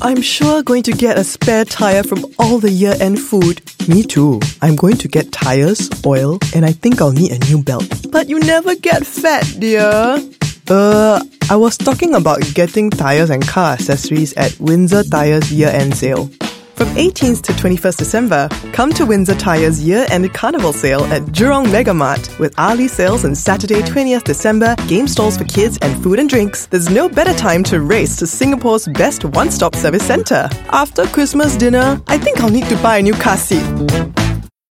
I'm sure going to get a spare tire from all the year-end food. Me too. I'm going to get tires, oil, and I think I'll need a new belt. But you never get fat, dear. I was talking about getting tires and car accessories at Windsor Tires year-end sale. From 18th to 21st December, come to Windsor Tires year-end carnival sale at Jurong Megamart with hourly sales on Saturday 20th December, game stalls for kids and food and drinks. There's no better time to race to Singapore's best one-stop service centre. After Christmas dinner, I think I'll need to buy a new car seat.